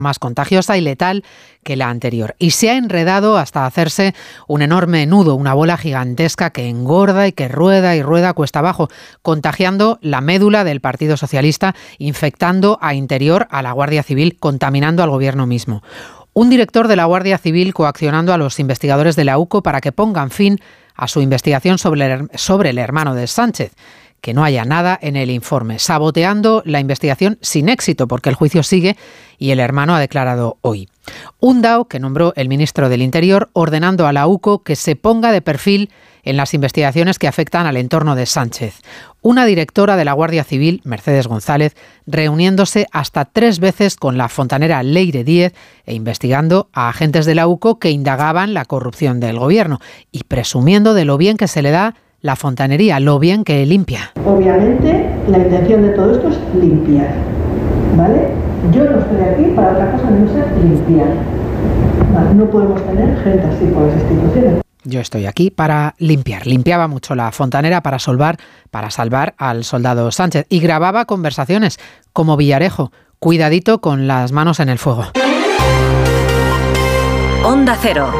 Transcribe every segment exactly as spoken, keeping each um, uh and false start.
más contagiosa y letal que la anterior. Y se ha enredado hasta hacerse un enorme nudo, una bola gigantesca que engorda y que rueda y rueda cuesta abajo, contagiando la médula del Partido Socialista, infectando a Interior, a la Guardia Civil, contaminando al gobierno mismo. Un director de la Guardia Civil coaccionando a los investigadores de la U C O para que pongan fin a su investigación sobre el, sobre el hermano de Sánchez. Que no haya nada en el informe, saboteando la investigación sin éxito, porque el juicio sigue y el hermano ha declarado hoy. Un D A O que nombró el ministro del Interior ordenando a la U C O que se ponga de perfil en las investigaciones que afectan al entorno de Sánchez. Una directora de la Guardia Civil, Mercedes González, reuniéndose hasta tres veces con la fontanera Leire Díez e investigando a agentes de la U C O que indagaban la corrupción del gobierno y presumiendo de lo bien que se le da la fontanería, lo bien que limpia. Obviamente, la intención de todo esto es limpiar, ¿vale? Yo no estoy aquí para otra cosa que no sea limpiar. ¿Vale? No podemos tener gente así por las instituciones. Yo estoy aquí para limpiar. Limpiaba mucho la fontanera para salvar, para salvar al soldado Sánchez y grababa conversaciones como Villarejo. Cuidadito con las manos en el fuego. Onda Cero.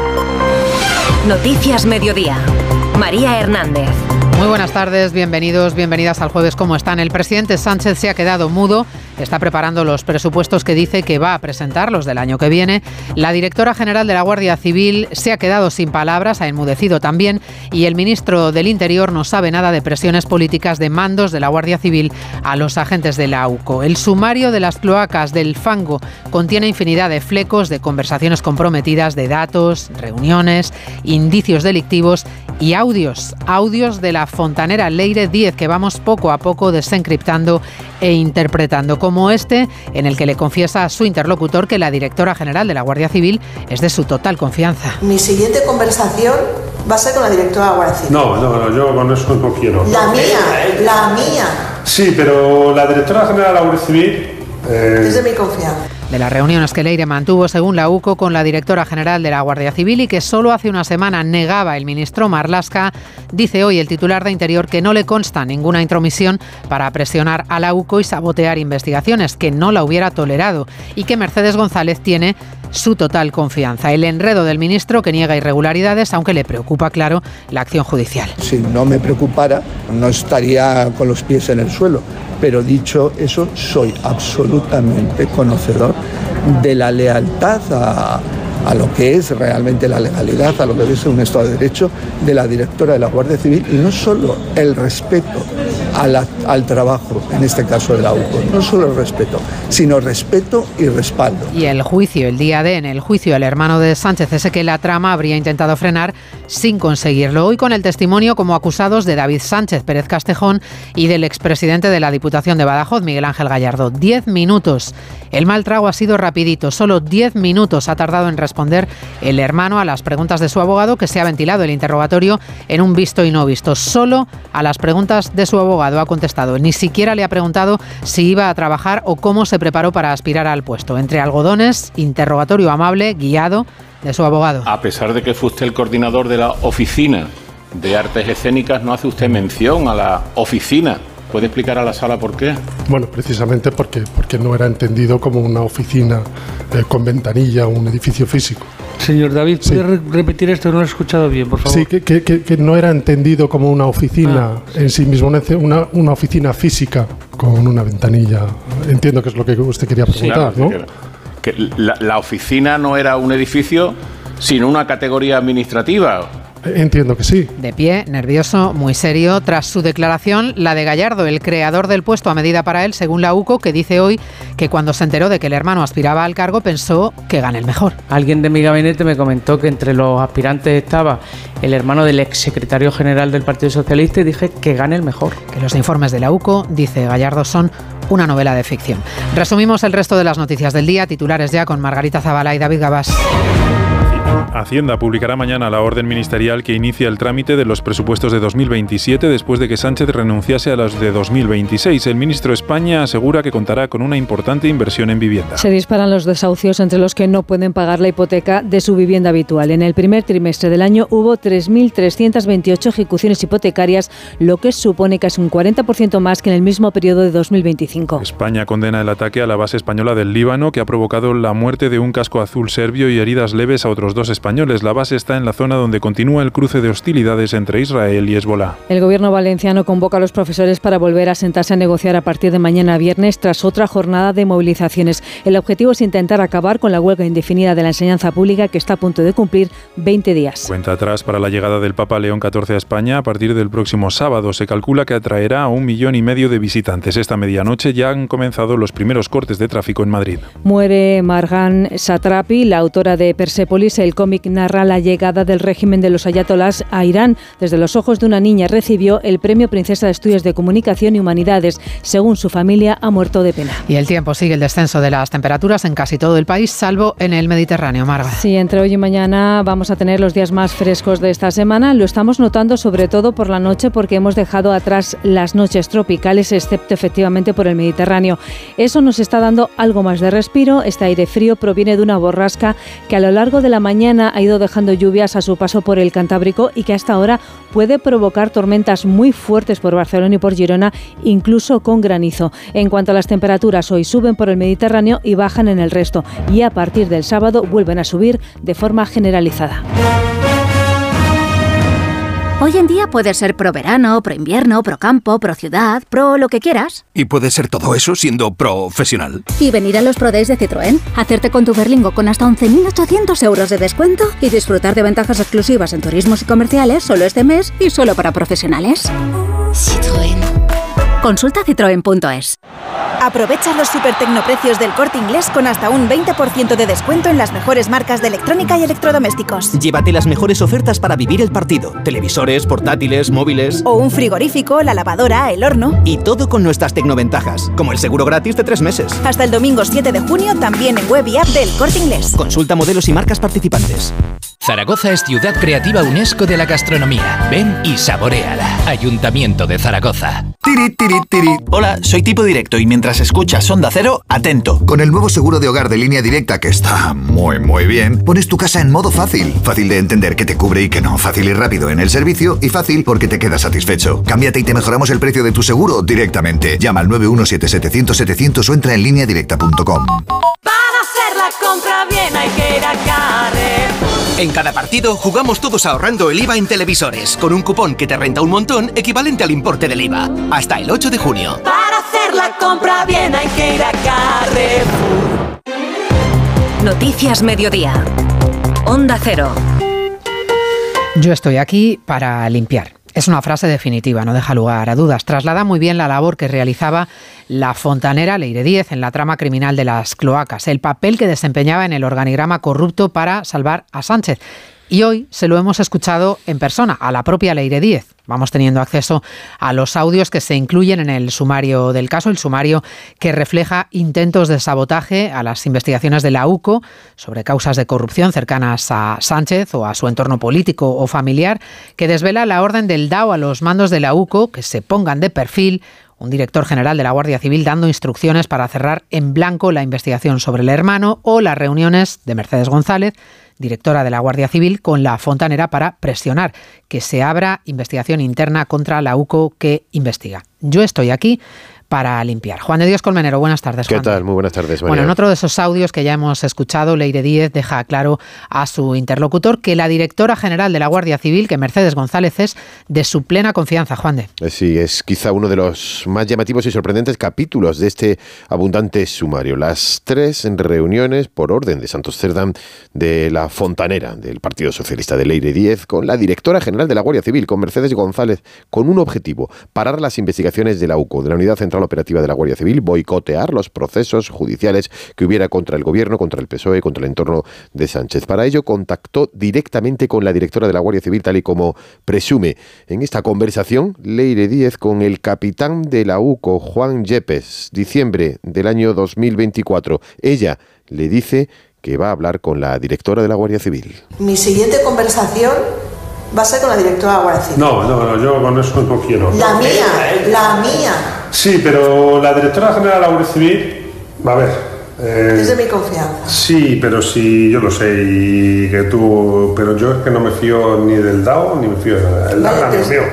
Noticias Mediodía. María Hernández. Muy buenas tardes, bienvenidos, bienvenidas al Jueves. ¿Cómo están? El presidente Sánchez se ha quedado mudo, está preparando los presupuestos que dice que va a presentar, los del año que viene. La directora general de la Guardia Civil se ha quedado sin palabras, ha enmudecido también, y el ministro del Interior no sabe nada de presiones políticas de mandos de la Guardia Civil a los agentes de la U C O. El sumario de las cloacas del fango contiene infinidad de flecos, de conversaciones comprometidas, de datos, reuniones, indicios delictivos y audios, audios de la fontanera Leire Díez que vamos poco a poco desencriptando e interpretando, como este en el que le confiesa a su interlocutor que la directora general de la Guardia Civil es de su total confianza. Mi siguiente conversación va a ser con la directora de la Guardia Civil. No, no, no, yo con eso no quiero. La mía, la mía. Sí, pero la directora general de la Guardia Civil... Eh... Es de mi confianza. De las reuniones que Leire mantuvo, según la U C O, con la directora general de la Guardia Civil y que solo hace una semana negaba el ministro Marlaska, dice hoy el titular de Interior que no le consta ninguna intromisión para presionar a la U C O y sabotear investigaciones, que no la hubiera tolerado y que Mercedes González tiene su total confianza. El enredo del ministro que niega irregularidades, aunque le preocupa, claro, la acción judicial. Si no me preocupara, no estaría con los pies en el suelo. Pero dicho eso, soy absolutamente conocedor de la lealtad a, a lo que es realmente la legalidad, a lo que es un Estado de Derecho de la directora de la Guardia Civil, y no solo el respeto a la, al trabajo, en este caso de la U C O, no solo el respeto, sino respeto y respaldo. Y el juicio, el día de, en el juicio, el hermano de Sánchez, ese que la trama habría intentado frenar sin conseguirlo. Hoy con el testimonio como acusados de David Sánchez Pérez Castejón y del expresidente de la Diputación de Badajoz, Miguel Ángel Gallardo. Diez minutos. El mal trago ha sido rapidito. Solo diez minutos ha tardado en responder el hermano a las preguntas de su abogado, que se ha ventilado el interrogatorio en un visto y no visto. Solo a las preguntas de su abogado ha contestado. Ni siquiera le ha preguntado si iba a trabajar o cómo se preparó para aspirar al puesto. Entre algodones, interrogatorio amable, guiado de su abogado. A pesar de que fue usted el coordinador de la Oficina de Artes Escénicas, no hace usted mención a la oficina. ¿Puede explicar a la sala por qué? Bueno, precisamente porque, porque no era entendido como una oficina eh, con ventanilla o un edificio físico. Señor David, ¿puede sí. re- repetir esto? No lo he escuchado bien, por favor. Sí, que, que, que, que no era entendido como una oficina ah, en sí mismo, una, una oficina física con una ventanilla. Entiendo que es lo que usted quería preguntar, sí, claro, ¿no? Que, que la, la oficina no era un edificio, sino una categoría administrativa. Entiendo que sí. De pie, nervioso, muy serio. Tras su declaración, la de Gallardo, el creador del puesto a medida para él, según la U C O, que dice hoy que cuando se enteró de que el hermano aspiraba al cargo, pensó que gane el mejor. Alguien de mi gabinete me comentó que entre los aspirantes estaba el hermano del exsecretario general del Partido Socialista y dije que gane el mejor. Que los informes de la U C O, dice Gallardo, son una novela de ficción. Resumimos el resto de las noticias del día, titulares ya con Margarita Zavala y David Gabás. Hacienda publicará mañana la orden ministerial que inicia el trámite de los presupuestos de dos mil veintisiete después de que Sánchez renunciase a los de dos mil veintiséis. El ministro de España asegura que contará con una importante inversión en vivienda. Se disparan los desahucios entre los que no pueden pagar la hipoteca de su vivienda habitual. En el primer trimestre del año hubo tres mil trescientas veintiocho ejecuciones hipotecarias, lo que supone casi un cuarenta por ciento más que en el mismo periodo de dos mil veinticinco. España condena el ataque a la base española del Líbano, que ha provocado la muerte de un casco azul serbio y heridas leves a otros dos españoles. La base está en la zona donde continúa el cruce de hostilidades entre Israel y Hezbolá. El gobierno valenciano convoca a los profesores para volver a sentarse a negociar a partir de mañana viernes tras otra jornada de movilizaciones. El objetivo es intentar acabar con la huelga indefinida de la enseñanza pública, que está a punto de cumplir veinte días. Cuenta atrás para la llegada del Papa León catorce a España a partir del próximo sábado. Se calcula que atraerá a un millón y medio de visitantes. Esta medianoche ya han comenzado los primeros cortes de tráfico en Madrid. Muere Marjan Satrapi, la autora de Persépolis. El cómic narra la llegada del régimen de los ayatolás a Irán. Desde los ojos de una niña recibió el Premio Princesa de Estudios de Comunicación y Humanidades. Según su familia, ha muerto de pena. Y el tiempo sigue el descenso de las temperaturas en casi todo el país, salvo en el Mediterráneo. Marga. Sí, entre hoy y mañana vamos a tener los días más frescos de esta semana. Lo estamos notando sobre todo por la noche, porque hemos dejado atrás las noches tropicales, excepto efectivamente por el Mediterráneo. Eso nos está dando algo más de respiro. Este aire frío proviene de una borrasca que a lo largo de la mañana ha ido dejando lluvias a su paso por el Cantábrico y que hasta ahora puede provocar tormentas muy fuertes por Barcelona y por Girona, incluso con granizo. En cuanto a las temperaturas, hoy suben por el Mediterráneo y bajan en el resto, y a partir del sábado vuelven a subir de forma generalizada. Hoy en día puedes ser pro verano, pro invierno, pro campo, pro ciudad, pro lo que quieras. Y puedes ser todo eso siendo profesional. Y venir a los Pro Days de Citroën, hacerte con tu Berlingo con hasta once mil ochocientos euros de descuento y disfrutar de ventajas exclusivas en turismos y comerciales solo este mes y solo para profesionales. Citroën. Consulta citroen punto es. Aprovecha los super tecnoprecios del Corte Inglés con hasta un veinte por ciento de descuento en las mejores marcas de electrónica y electrodomésticos. Llévate las mejores ofertas para vivir el partido. Televisores, portátiles, móviles... O un frigorífico, la lavadora, el horno... Y todo con nuestras tecnoventajas, como el seguro gratis de tres meses. Hasta el domingo siete de junio, también en web y app del Corte Inglés. Consulta modelos y marcas participantes. Zaragoza es Ciudad Creativa UNESCO de la Gastronomía. Ven y saboréala. Ayuntamiento de Zaragoza. Tiri, tiri, tiri. Hola, soy Tipo Directo y mientras escuchas Onda Cero, atento. Con el nuevo seguro de hogar de Línea Directa, que está muy, muy bien, pones tu casa en modo fácil. Fácil de entender que te cubre y que no. Fácil y rápido en el servicio y fácil porque te quedas satisfecho. Cámbiate y te mejoramos el precio de tu seguro directamente. Llama al nueve uno siete setecientos setecientos o entra en línea directa punto com. Para hacer la compra bien hay que ir a Carrefour. En cada partido jugamos todos ahorrando el I V A en televisores, con un cupón que te renta un montón equivalente al importe del I V A. Hasta el ocho de junio. Para hacer la compra bien hay que ir a Carrefour. Noticias Mediodía. Onda Cero. Yo estoy aquí para limpiar. Es una frase definitiva, no deja lugar a dudas. Traslada muy bien la labor que realizaba la fontanera Leire Díez en la trama criminal de las cloacas, el papel que desempeñaba en el organigrama corrupto para salvar a Sánchez. Y hoy se lo hemos escuchado en persona, a la propia Leire Díez. Vamos teniendo acceso a los audios que se incluyen en el sumario del caso, el sumario que refleja intentos de sabotaje a las investigaciones de la U C O sobre causas de corrupción cercanas a Sánchez o a su entorno político o familiar, que desvela la orden del D A O a los mandos de la U C O que se pongan de perfil, un director general de la Guardia Civil dando instrucciones para cerrar en blanco la investigación sobre el hermano, o las reuniones de Mercedes González, directora de la Guardia Civil, con la fontanera para presionar que se abra investigación interna contra la U C O que investiga. Yo estoy aquí para limpiar. Juan de Dios Colmenero, buenas tardes, Juan. ¿Qué tal? Muy buenas tardes, María. Bueno, en otro de esos audios que ya hemos escuchado, Leire Díez deja claro a su interlocutor que la directora general de la Guardia Civil, que Mercedes González, es de su plena confianza. Juan de. Sí, es quizá uno de los más llamativos y sorprendentes capítulos de este abundante sumario. Las tres reuniones por orden de Santos Cerdán de la fontanera del Partido Socialista de Leire Díez con la directora general de la Guardia Civil, con Mercedes González, con un objetivo: parar las investigaciones de la U C O, de la Unidad Central personal operativa de la Guardia Civil boicotear los procesos judiciales que hubiera contra el gobierno, contra el P S O E, contra el entorno de Sánchez. Para ello contactó directamente con la directora de la Guardia Civil, tal y como presume. En esta conversación, Leire Díez con el capitán de la U C O, Juan Yepes, diciembre del año dos mil veinticuatro. Ella le dice que va a hablar con la directora de la Guardia Civil. Mi siguiente conversación va a ser con la directora de la Guardia Civil. No, no, no, yo con eso no quiero. La mía, la mía. Sí, pero la directora general de la Guardia Civil, a ver... Eh, es de mi confianza. Sí, pero sí, yo lo sé, y que tú... Pero yo es que no me fío ni del D A O, ni me fío de nada. El D A O no me fío.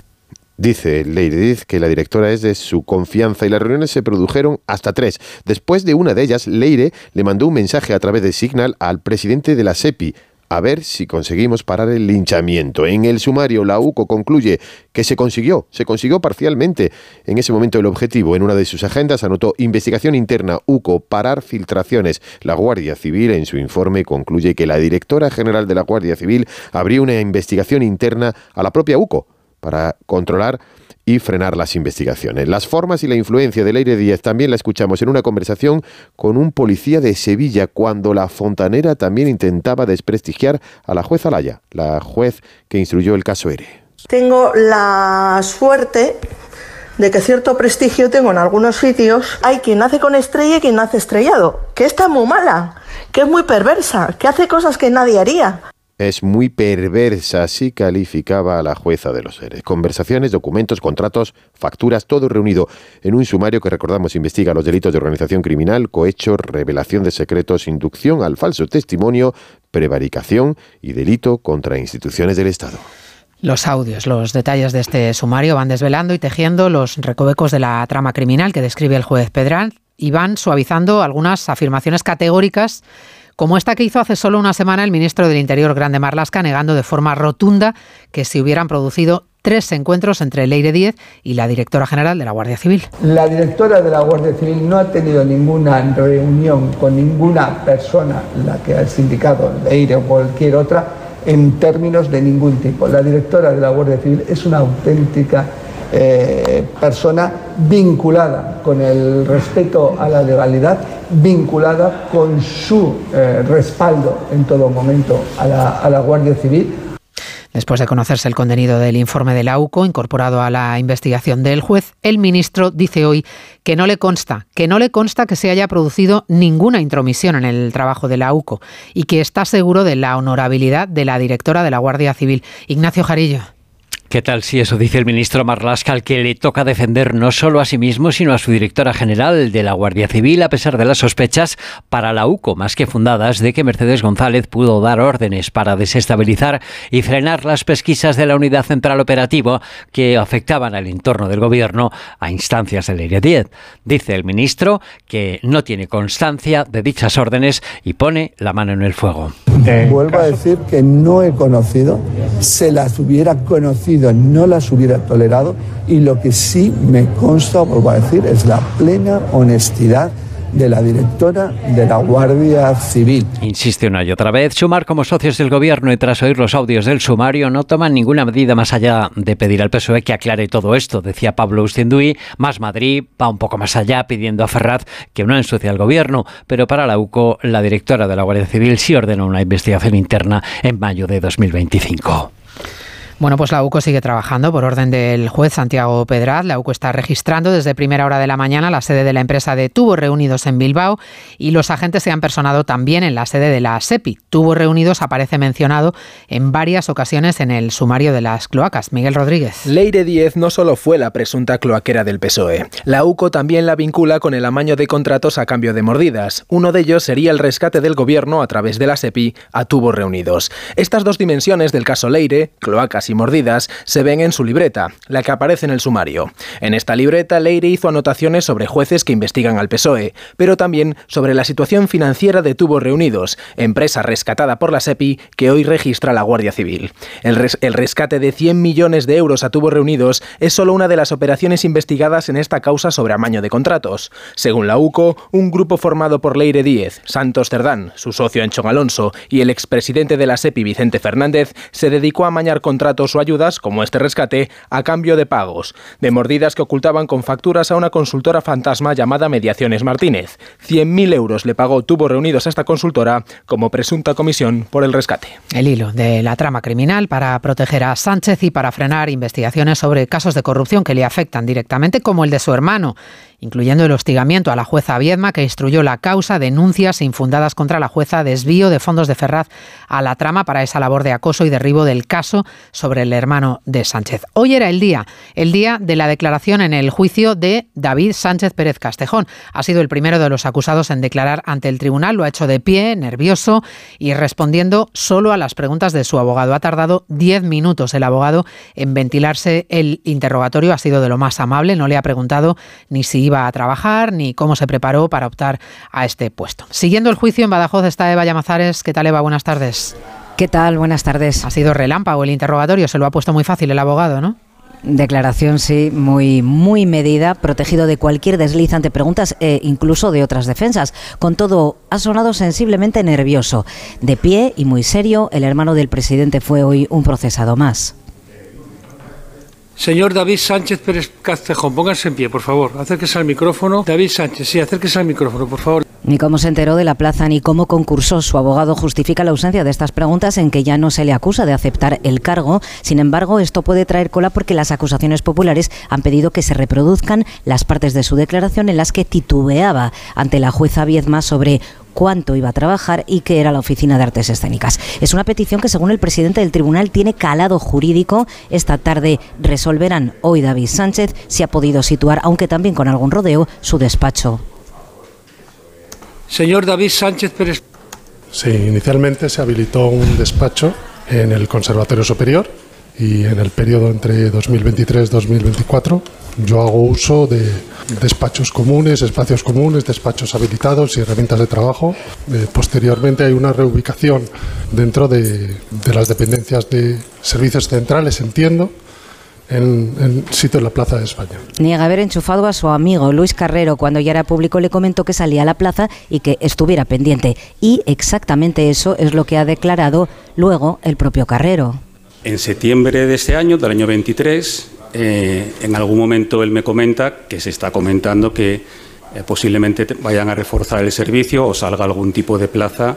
Dice Leire Díez que la directora es de su confianza y las reuniones se produjeron hasta tres. Después de una de ellas, Leire le mandó un mensaje a través de Signal al presidente de la SEPI, a ver si conseguimos parar el linchamiento. En el sumario, la U C O concluye que se consiguió, se consiguió parcialmente. En ese momento el objetivo, en una de sus agendas, anotó investigación interna, U C O, parar filtraciones. La Guardia Civil, en su informe, concluye que la directora general de la Guardia Civil abrió una investigación interna a la propia U C O para controlar y frenar las investigaciones. Las formas y la influencia de Leire Díez también la escuchamos en una conversación con un policía de Sevilla cuando la fontanera también intentaba desprestigiar a la juez Alaya, la juez que instruyó el caso ERE. Tengo la suerte de que cierto prestigio tengo en algunos sitios. Hay quien nace con estrella y quien nace estrellado, que está muy mala, que es muy perversa, que hace cosas que nadie haría. Es muy perversa, así calificaba a la jueza de los ERE. Conversaciones, documentos, contratos, facturas, todo reunido en un sumario que, recordamos, investiga los delitos de organización criminal, cohecho, revelación de secretos, inducción al falso testimonio, prevaricación y delito contra instituciones del Estado. Los audios, los detalles de este sumario van desvelando y tejiendo los recovecos de la trama criminal que describe el juez Pedral y van suavizando algunas afirmaciones categóricas como esta que hizo hace solo una semana el ministro del Interior, Grande Marlaska, negando de forma rotunda que se hubieran producido tres encuentros entre Leire Díez y la directora general de la Guardia Civil. La directora de la Guardia Civil no ha tenido ninguna reunión con ninguna persona, la que ha indicado Leire o cualquier otra, en términos de ningún tipo. La directora de la Guardia Civil es una auténtica eh, persona vinculada con el respeto a la legalidad, vinculada con su eh, respaldo en todo momento a la, a la Guardia Civil. Después de conocerse el contenido del informe de la U C O incorporado a la investigación del juez, el ministro dice hoy que no le consta, que no le consta que se haya producido ninguna intromisión en el trabajo de la U C O y que está seguro de la honorabilidad de la directora de la Guardia Civil. Ignacio Jarillo. ¿Qué tal si eso dice el ministro Marlaska, al que le toca defender no solo a sí mismo, sino a su directora general de la Guardia Civil, a pesar de las sospechas para la U C O, más que fundadas, de que Mercedes González pudo dar órdenes para desestabilizar y frenar las pesquisas de la Unidad Central Operativa que afectaban al entorno del gobierno a instancias de Leire Díez? Dice el ministro que no tiene constancia de dichas órdenes y pone la mano en el fuego. Vuelvo a decir que no he conocido, se las hubiera conocido, no las hubiera tolerado, y lo que sí me consta, vuelvo a decir, es la plena honestidad de la directora de la Guardia Civil. Insiste una y otra vez, Sumar como socios del gobierno y tras oír los audios del sumario no toman ninguna medida más allá de pedir al P S O E que aclare todo esto, decía Pablo Ustinduy. Más Madrid va un poco más allá pidiendo a Ferraz que no ensucie al gobierno, pero para la U C O la directora de la Guardia Civil sí ordenó una investigación interna en mayo de dos mil veinticinco. Bueno, pues la U C O sigue trabajando por orden del juez Santiago Pedraz. La U C O está registrando desde primera hora de la mañana la sede de la empresa de Tubos Reunidos en Bilbao y los agentes se han personado también en la sede de la SEPI. Tubos Reunidos aparece mencionado en varias ocasiones en el sumario de las cloacas. Miguel Rodríguez. Leire Díez no solo fue la presunta cloaquera del P S O E. La U C O también la vincula con el amaño de contratos a cambio de mordidas. Uno de ellos sería el rescate del gobierno a través de la SEPI a Tubos Reunidos. Estas dos dimensiones del caso Leire, cloacas y mordidas, se ven en su libreta, la que aparece en el sumario. En esta libreta, Leire hizo anotaciones sobre jueces que investigan al P S O E, pero también sobre la situación financiera de Tubos Reunidos, empresa rescatada por la SEPI que hoy registra la Guardia Civil. El, res- el rescate de cien millones de euros a Tubos Reunidos es solo una de las operaciones investigadas en esta causa sobre amaño de contratos. Según la U C O, un grupo formado por Leire Díez, Santos Cerdán, su socio Anchón Alonso y el expresidente de la SEPI, Vicente Fernández, se dedicó a amañar contratos contratos o ayudas, como este rescate, a cambio de pagos, de mordidas que ocultaban con facturas a una consultora fantasma llamada Mediaciones Martínez. cien mil euros le pagó Tubos Reunidos a esta consultora como presunta comisión por el rescate. El hilo de la trama criminal para proteger a Sánchez y para frenar investigaciones sobre casos de corrupción que le afectan directamente, como el de su hermano, incluyendo el hostigamiento a la jueza Viedma, que instruyó la causa, denuncias infundadas contra la jueza, desvío de fondos de Ferraz a la trama para esa labor de acoso y derribo del caso sobre el hermano de Sánchez. Hoy era el día, el día de la declaración en el juicio de David Sánchez Pérez Castejón. Ha sido el primero de los acusados en declarar ante el tribunal, lo ha hecho de pie, nervioso y respondiendo solo a las preguntas de su abogado. Ha tardado diez minutos el abogado en ventilarse el interrogatorio, ha sido de lo más amable, no le ha preguntado ni si iba a trabajar ni cómo se preparó para optar a este puesto. Siguiendo el juicio en Badajoz está Eva Llamazares. ¿Qué tal, Eva? Buenas tardes. ¿Qué tal? Buenas tardes. Ha sido relámpago el interrogatorio, se lo ha puesto muy fácil el abogado, ¿no? Declaración, sí, muy, muy medida, protegido de cualquier desliz ante preguntas e incluso de otras defensas. Con todo, ha sonado sensiblemente nervioso. De pie y muy serio, el hermano del presidente fue hoy un procesado más. Señor David Sánchez Pérez Castejón, pónganse en pie, por favor. Acérquese al micrófono. David Sánchez, sí, acérquese al micrófono, por favor. Ni cómo se enteró de la plaza ni cómo concursó. Su abogado justifica la ausencia de estas preguntas en que ya no se le acusa de aceptar el cargo. Sin embargo, esto puede traer cola porque las acusaciones populares han pedido que se reproduzcan las partes de su declaración en las que titubeaba ante la jueza Viedma sobre cuánto iba a trabajar y qué era la Oficina de Artes Escénicas. Es una petición que, según el presidente del tribunal, tiene calado jurídico. Esta tarde resolverán hoy David Sánchez si ha podido situar, aunque también con algún rodeo, su despacho. Señor David Sánchez Pérez. Sí, inicialmente se habilitó un despacho en el Conservatorio Superior y en el periodo entre dos mil veintitrés y dos mil veinticuatro yo hago uso de despachos comunes, espacios comunes, despachos habilitados y herramientas de trabajo. Eh, posteriormente hay una reubicación dentro de, de las dependencias de servicios centrales, entiendo, en, en sitio en la Plaza de España. Niega haber enchufado a su amigo Luis Carrero. Cuando ya era público le comentó que salía a la plaza y que estuviera pendiente. Y exactamente eso es lo que ha declarado luego el propio Carrero. En septiembre de este año, del año veintitrés, eh, en algún momento él me comenta que se está comentando que eh, posiblemente vayan a reforzar el servicio o salga algún tipo de plaza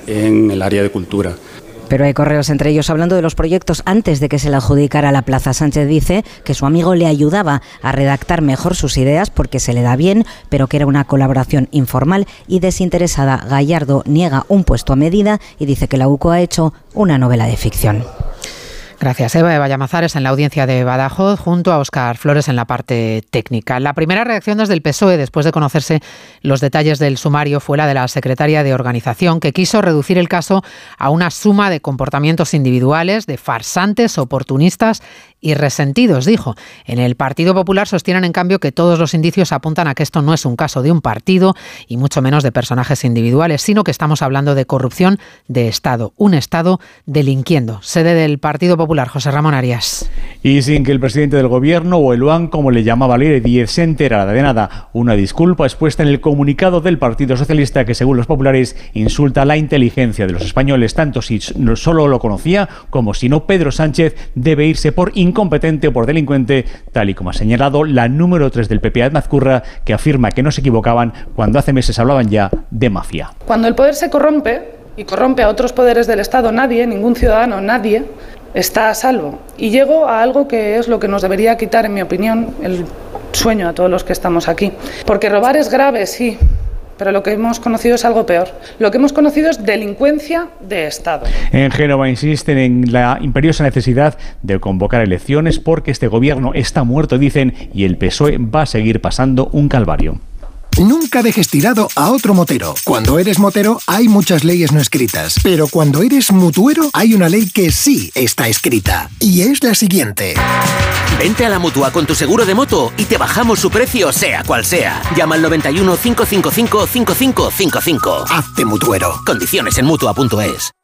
en el área de cultura. Pero hay correos entre ellos hablando de los proyectos antes de que se le adjudicara la plaza. Sánchez dice que su amigo le ayudaba a redactar mejor sus ideas porque se le da bien, pero que era una colaboración informal y desinteresada. Gallardo niega un puesto a medida y dice que la U C O ha hecho una novela de ficción. Gracias, Eva. Eva Llamazares en la audiencia de Badajoz, junto a Óscar Flores en la parte técnica. La primera reacción desde el P S O E, después de conocerse los detalles del sumario, fue la de la secretaria de Organización, que quiso reducir el caso a una suma de comportamientos individuales, de farsantes, oportunistas y resentidos, dijo. En el Partido Popular sostienen, en cambio, que todos los indicios apuntan a que esto no es un caso de un partido y mucho menos de personajes individuales, sino que estamos hablando de corrupción de Estado, un Estado delinquiendo. Sede del Partido Popular, José Ramón Arias. Y sin que el presidente del gobierno, o el U A N, como le llamaba Leire Díez, se enterara de nada. Una disculpa expuesta en el comunicado del Partido Socialista que, según los populares, insulta la inteligencia de los españoles, tanto si no solo lo conocía como si no. Pedro Sánchez debe irse por incompetente o por delincuente, tal y como ha señalado la número tres del P P, Adma Azcurra, que afirma que no se equivocaban cuando hace meses hablaban ya de mafia. Cuando el poder se corrompe y corrompe a otros poderes del Estado, nadie, ningún ciudadano, nadie está a salvo. Y llego a algo que es lo que nos debería quitar, en mi opinión, el sueño a todos los que estamos aquí. Porque robar es grave, sí, pero lo que hemos conocido es algo peor. Lo que hemos conocido es delincuencia de Estado. En Génova insisten en la imperiosa necesidad de convocar elecciones porque este gobierno está muerto, dicen, y el P S O E va a seguir pasando un calvario. Nunca dejes tirado a otro motero. Cuando eres motero hay muchas leyes no escritas, pero cuando eres mutuero hay una ley que sí está escrita, y es la siguiente. Vente a la Mutua con tu seguro de moto y te bajamos su precio sea cual sea. Llama al noventa y uno, cinco cinco cinco, cinco cinco cinco cinco. Hazte mutuero. Condiciones en Mutua punto es.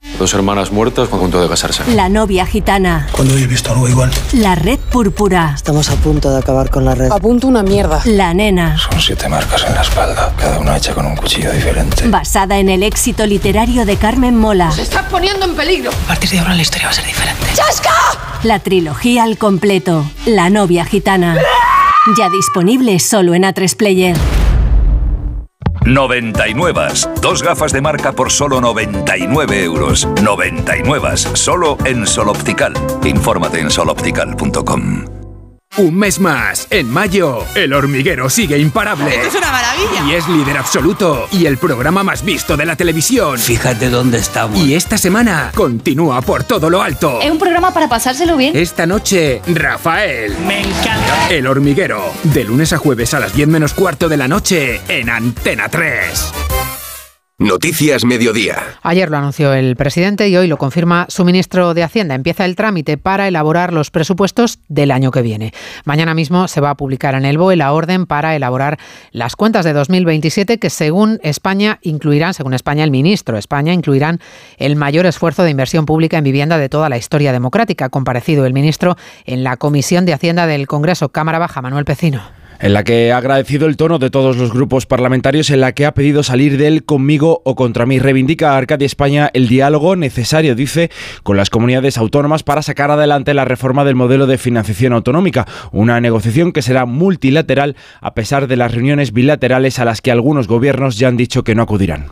Dos hermanas muertas a punto de casarse. La novia gitana. ¿Cuándo he visto algo igual? La red púrpura. Estamos a punto de acabar con la red. A punto una mierda. La nena. Son siete marcas en la espalda, cada una hecha con un cuchillo diferente. Basada en el éxito literario de Carmen Mola. ¡Se está poniendo en peligro! A partir de ahora la historia va a ser diferente. ¡Chasca! La trilogía al completo. La novia gitana. Ya disponible solo en A tres Player. noventa y nueve. Dos gafas de marca por solo noventa y nueve euros. noventa y nueve. Solo en Sol Optical. Infórmate en sol optical punto com. Un mes más. En mayo, El Hormiguero sigue imparable. ¡Esto es una maravilla! Y es líder absoluto. Y el programa más visto de la televisión. Fíjate dónde estamos. Y esta semana continúa por todo lo alto. Es un programa para pasárselo bien. Esta noche, Rafael. Me encanta. El Hormiguero. De lunes a jueves a las diez menos cuarto de la noche en Antena tres. Noticias Mediodía. Ayer lo anunció el presidente y hoy lo confirma su ministro de Hacienda. Empieza el trámite para elaborar los presupuestos del año que viene. Mañana mismo se va a publicar en el B O E la orden para elaborar las cuentas de dos mil veintisiete que según España incluirán, según España el ministro España, incluirán el mayor esfuerzo de inversión pública en vivienda de toda la historia democrática. Ha comparecido el ministro en la Comisión de Hacienda del Congreso, Cámara Baja, Manuel Pecino. En la que ha agradecido el tono de todos los grupos parlamentarios, en la que ha pedido salir del conmigo o contra mí. Reivindica a Arcadia España el diálogo necesario, dice, con las comunidades autónomas para sacar adelante la reforma del modelo de financiación autonómica. Una negociación que será multilateral a pesar de las reuniones bilaterales a las que algunos gobiernos ya han dicho que no acudirán.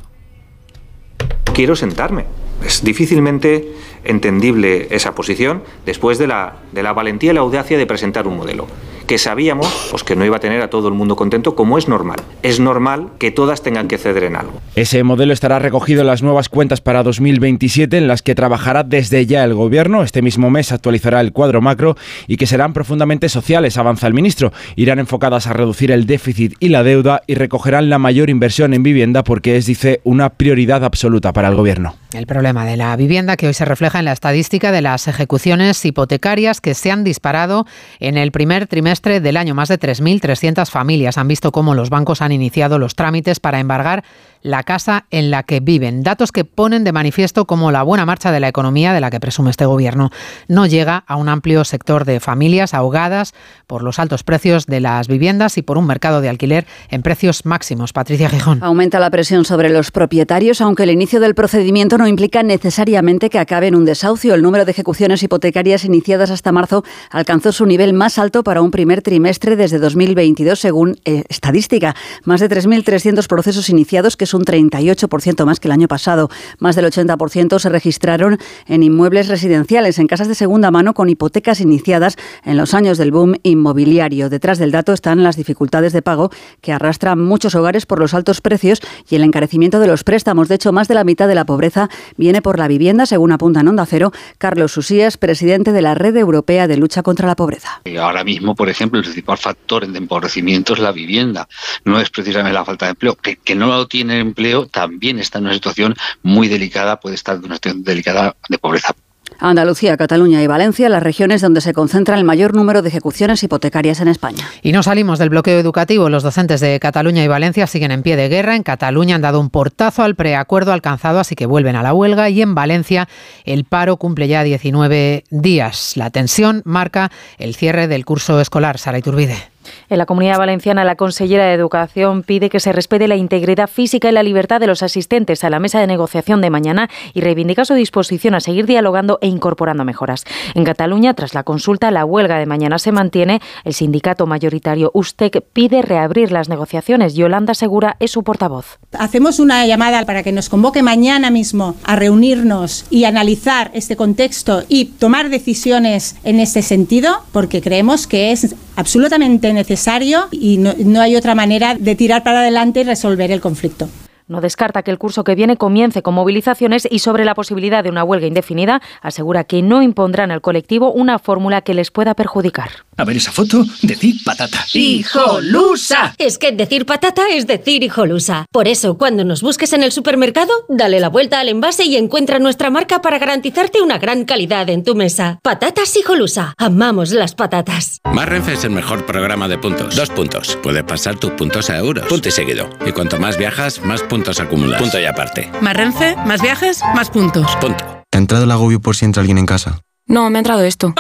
Quiero sentarme. Es difícilmente entendible esa posición después de la, de la valentía y la audacia de presentar un modelo que sabíamos pues, que no iba a tener a todo el mundo contento, como es normal. Es normal que todas tengan que ceder en algo. Ese modelo estará recogido en las nuevas cuentas para dos mil veintisiete, en las que trabajará desde ya el Gobierno. Este mismo mes actualizará el cuadro macro y que serán profundamente sociales, avanza el ministro. Irán enfocadas a reducir el déficit y la deuda y recogerán la mayor inversión en vivienda porque es, dice, una prioridad absoluta para el Gobierno. El problema de la vivienda que hoy se refleja en la estadística de las ejecuciones hipotecarias que se han disparado en el primer trimestre del año. Más de tres mil trescientas familias han visto cómo los bancos han iniciado los trámites para embargar la casa en la que viven. Datos que ponen de manifiesto cómo la buena marcha de la economía de la que presume este gobierno no llega a un amplio sector de familias ahogadas por los altos precios de las viviendas y por un mercado de alquiler en precios máximos. Patricia Gijón. Aumenta la presión sobre los propietarios, aunque el inicio del procedimiento no implica necesariamente que acabe en un desahucio. El número de ejecuciones hipotecarias iniciadas hasta marzo alcanzó su nivel más alto para un primer trimestre desde dos mil veintidós, según eh, estadística. Más de tres mil trescientos procesos iniciados, que es un treinta y ocho por ciento más que el año pasado. Más del ochenta por ciento se registraron en inmuebles residenciales, en casas de segunda mano con hipotecas iniciadas en los años del boom inmobiliario. Detrás del dato están las dificultades de pago que arrastran muchos hogares por los altos precios y el encarecimiento de los préstamos. De hecho, más de la mitad de la pobreza viene por la vivienda, según apunta en Onda Cero Carlos Usías, presidente de la Red Europea de Lucha contra la Pobreza. Ahora mismo, por ejemplo, el principal factor de empobrecimiento es la vivienda, no es precisamente la falta de empleo. Que, que no lo tiene empleo también está en una situación muy delicada, puede estar en una situación delicada de pobreza. Andalucía, Cataluña y Valencia, las regiones donde se concentra el mayor número de ejecuciones hipotecarias en España. Y no salimos del bloqueo educativo. Los docentes de Cataluña y Valencia siguen en pie de guerra. En Cataluña han dado un portazo al preacuerdo alcanzado, así que vuelven a la huelga. Y en Valencia el paro cumple ya diecinueve días. La tensión marca el cierre del curso escolar. Sara Iturbide. En la Comunidad Valenciana, la consellera de Educación pide que se respete la integridad física y la libertad de los asistentes a la mesa de negociación de mañana y reivindica su disposición a seguir dialogando e incorporando mejoras. En Cataluña, tras la consulta, la huelga de mañana se mantiene. El sindicato mayoritario USTEC pide reabrir las negociaciones. Yolanda Segura es su portavoz. Hacemos una llamada para que nos convoque mañana mismo a reunirnos y analizar este contexto y tomar decisiones en este sentido, porque creemos que es absolutamente necesario y no, no hay otra manera de tirar para adelante y resolver el conflicto. No descarta que el curso que viene comience con movilizaciones y sobre la posibilidad de una huelga indefinida, asegura que no impondrán al colectivo una fórmula que les pueda perjudicar. A ver esa foto, decir patata. ¡Hijolusa! Es que decir patata es decir hijolusa. Por eso, cuando nos busques en el supermercado, dale la vuelta al envase y encuentra nuestra marca para garantizarte una gran calidad en tu mesa. Patatas Hijolusa. Amamos las patatas. Más Renfe es el mejor programa de puntos. Dos puntos. Puedes pasar tus puntos a euros. Punto y seguido. Y cuanto más viajas, más puntos puntos acumulados. Punto y aparte. Más Renfe, más viajes, más puntos. Punto. ¿Te ha entrado el agobio por si entra alguien en casa? No, me ha entrado esto.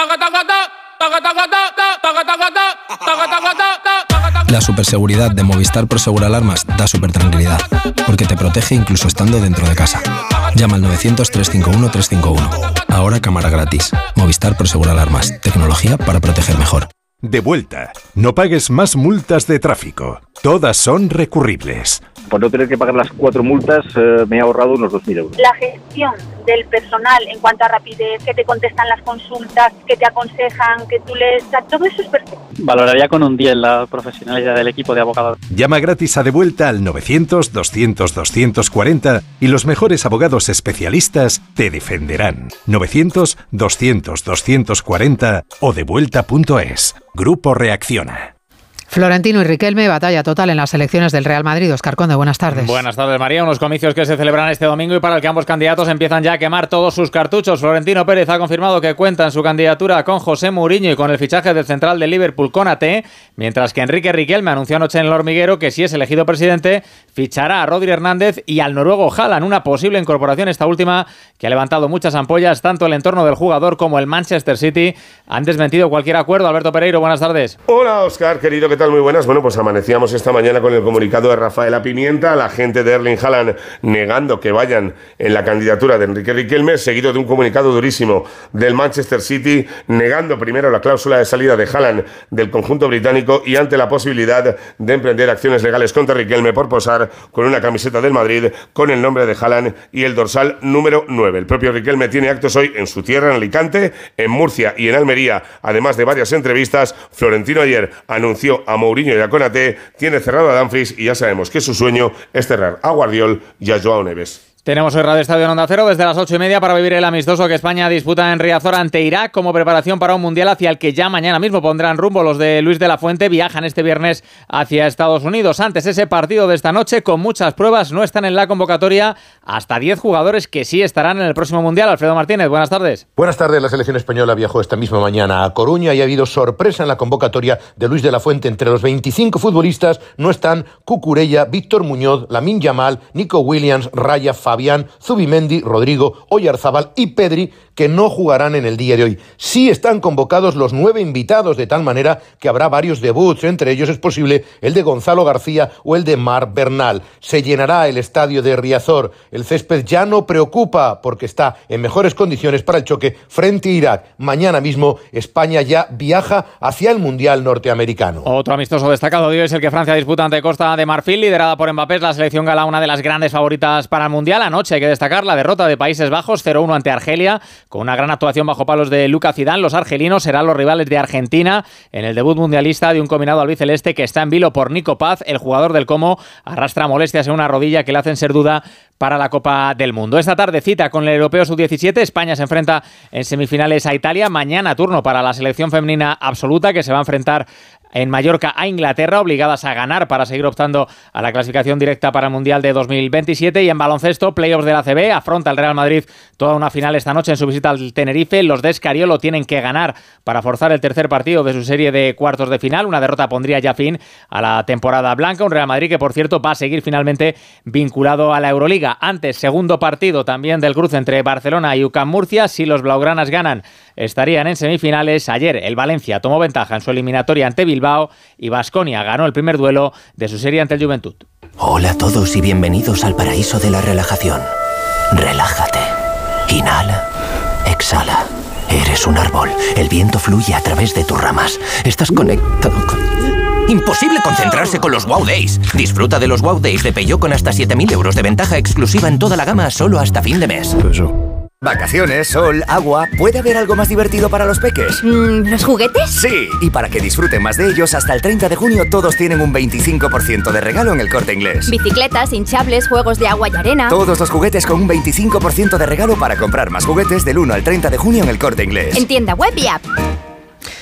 La superseguridad de Movistar Prosegur Alarmas da súper tranquilidad, porque te protege incluso estando dentro de casa. Llama al novecientos, trescientos cincuenta y uno, trescientos cincuenta y uno. Ahora cámara gratis. Movistar Prosegur Alarmas. Tecnología para proteger mejor. De vuelta. No pagues más multas de tráfico. Todas son recurribles. Por no tener que pagar las cuatro multas, eh, me he ahorrado unos dos mil euros. La gestión del personal en cuanto a rapidez, que te contestan las consultas, que te aconsejan, que tú les... Todo eso es perfecto. Valoraría con un diez la profesionalidad del equipo de abogados. Llama gratis a De Vuelta al novecientos, doscientos, doscientos cuarenta y los mejores abogados especialistas te defenderán. novecientos, doscientos, doscientos cuarenta o devuelta punto es. Grupo Reacciona. Florentino y Riquelme, batalla total en las elecciones del Real Madrid. Óscar Conde, buenas tardes. Buenas tardes, María. Unos comicios que se celebran este domingo y para el que ambos candidatos empiezan ya a quemar todos sus cartuchos. Florentino Pérez ha confirmado que cuenta en su candidatura con José Mourinho y con el fichaje del central de Liverpool, Konaté, mientras que Enrique Riquelme anunció anoche en El Hormiguero que si es elegido presidente, fichará a Rodri Hernández y al noruego Haaland, una posible incorporación, esta última que ha levantado muchas ampollas. Tanto el entorno del jugador como el Manchester City han desmentido cualquier acuerdo. Alberto Pereiro, buenas tardes. Hola, Óscar, querido, ¿qué tal? Muy buenas. Bueno, pues amanecíamos esta mañana con el comunicado de Rafaela Pimienta, la gente de Erling Haaland negando que vayan en la candidatura de Enrique Riquelme, seguido de un comunicado durísimo del Manchester City, negando primero la cláusula de salida de Haaland del conjunto británico y ante la posibilidad de emprender acciones legales contra Riquelme por posar con una camiseta del Madrid con el nombre de Haaland y el dorsal número nueve. El propio Riquelme tiene actos hoy en su tierra, en Alicante, en Murcia y en Almería, además de varias entrevistas. Florentino ayer anunció a Mourinho y a Konaté, tiene cerrado a Dumfries y ya sabemos que su sueño es cerrar a Guardiol y a Joao Neves. Tenemos hoy Radio Estadio en Onda Cero desde las ocho y media para vivir el amistoso que España disputa en Riazor ante Irak como preparación para un mundial hacia el que ya mañana mismo pondrán rumbo. Los de Luis de la Fuente viajan este viernes hacia Estados Unidos. Antes, ese partido de esta noche con muchas pruebas, no están en la convocatoria hasta diez jugadores que sí estarán en el próximo mundial. Alfredo Martínez, buenas tardes. Buenas tardes. La selección española viajó esta misma mañana a Coruña y ha habido sorpresa en la convocatoria de Luis de la Fuente. Entre los veinticinco futbolistas no están Cucurella, Víctor Muñoz, Lamine Yamal, Nico Williams, Raya, Fabián, Zubimendi, Rodrigo, Oyarzábal y Pedri, que no jugarán en el día de hoy. Sí están convocados los nueve invitados, de tal manera que habrá varios debuts. Entre ellos es posible el de Gonzalo García o el de Marc Bernal. Se llenará el estadio de Riazor. El césped ya no preocupa porque está en mejores condiciones para el choque frente a Irak. Mañana mismo España ya viaja hacia el Mundial norteamericano. Otro amistoso destacado de hoy es el que Francia disputa ante Costa de Marfil, liderada por Mbappé. La selección gala, una de las grandes favoritas para el Mundial. Anoche hay que destacar la derrota de Países Bajos cero uno ante Argelia, con una gran actuación bajo palos de Luka Zidane. Los argelinos serán los rivales de Argentina en el debut mundialista de un combinado albiceleste que está en vilo por Nico Paz. El jugador del Como arrastra molestias en una rodilla que le hacen ser duda para la Copa del Mundo. Esta tarde cita con el Europeo sub diecisiete. España se enfrenta en semifinales a Italia. Mañana turno para la selección femenina absoluta, que se va a enfrentar en Mallorca a Inglaterra, obligadas a ganar para seguir optando a la clasificación directa para el Mundial de dos mil veintisiete. Y en baloncesto, playoffs de la A C B, afronta el Real Madrid toda una final esta noche en su visita al Tenerife. Los de Escariolo tienen que ganar para forzar el tercer partido de su serie de cuartos de final. Una derrota pondría ya fin a la temporada blanca. Un Real Madrid que, por cierto, va a seguir finalmente vinculado a la Euroliga. Antes, segundo partido también del cruce entre Barcelona y U C A M Murcia. Si los blaugranas ganan, estarían en semifinales. Ayer el Valencia tomó ventaja en su eliminatoria ante Bilbao y Baskonia ganó el primer duelo de su serie ante el Juventud. Hola a todos y bienvenidos al paraíso de la relajación. Relájate. Inhala. Exhala. Eres un árbol. El viento fluye a través de tus ramas. Estás conectado con... Imposible concentrarse con los Wow Days. Disfruta de los Wow Days de Peugeot con hasta siete mil euros de ventaja exclusiva en toda la gama solo hasta fin de mes. Vacaciones, sol, agua... ¿Puede haber algo más divertido para los peques? Mm, ¿Los juguetes? Sí, y para que disfruten más de ellos, hasta el treinta de junio todos tienen un veinticinco por ciento de regalo en El Corte Inglés. Bicicletas, hinchables, juegos de agua y arena... Todos los juguetes con un veinticinco por ciento de regalo para comprar más juguetes del uno al treinta de junio en El Corte Inglés. En tienda web y app.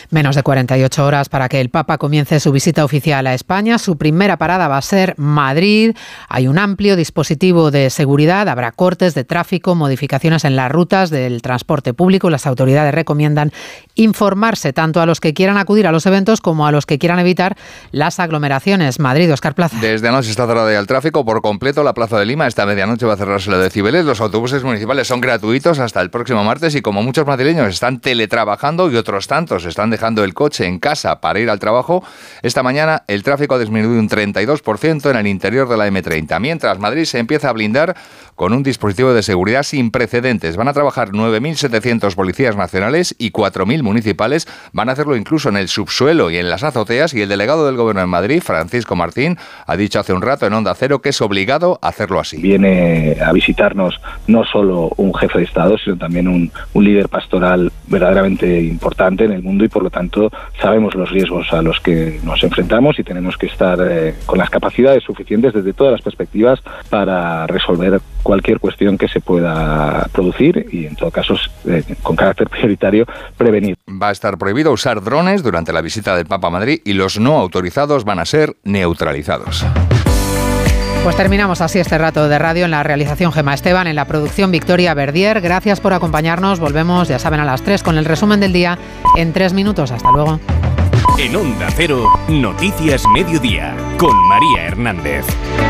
Menos de cuarenta y ocho horas para que el Papa comience su visita oficial a España. Su primera parada va a ser Madrid. Hay un amplio dispositivo de seguridad, habrá cortes de tráfico, modificaciones en las rutas del transporte público. Las autoridades recomiendan informarse tanto a los que quieran acudir a los eventos como a los que quieran evitar las aglomeraciones. Madrid, Óscar Plaza. Desde anoche está cerrada ya el tráfico por completo. La Plaza de Lima esta medianoche va a cerrarse la de Cibeles. Los autobuses municipales son gratuitos hasta el próximo martes y como muchos madrileños están teletrabajando y otros tantos están dejando el coche en casa para ir al trabajo, esta mañana el tráfico ha disminuido un treinta y dos por ciento en el interior de la eme treinta, mientras Madrid se empieza a blindar con un dispositivo de seguridad sin precedentes. Van a trabajar nueve mil setecientos policías nacionales y cuatro mil municipales. Van a hacerlo incluso en el subsuelo y en las azoteas, y el delegado del Gobierno en Madrid, Francisco Martín, ha dicho hace un rato en Onda Cero que es obligado a hacerlo así. Viene a visitarnos no solo un jefe de Estado, sino también un, un líder pastoral verdaderamente importante en el mundo, y por lo tanto sabemos los riesgos a los que nos enfrentamos y tenemos que estar eh, con las capacidades suficientes desde todas las perspectivas para resolver cualquier cuestión que se pueda producir y, en todo caso, eh, con carácter prioritario, prevenir. Va a estar prohibido usar drones durante la visita del Papa a Madrid y los no autorizados van a ser neutralizados. Pues terminamos así este rato de radio. En la realización Gemma Esteban, en la producción Victoria Verdier. Gracias por acompañarnos. Volvemos, ya saben, a las tres con el resumen del día en tres minutos. Hasta luego. En Onda Cero, Noticias Mediodía, con María Hernández.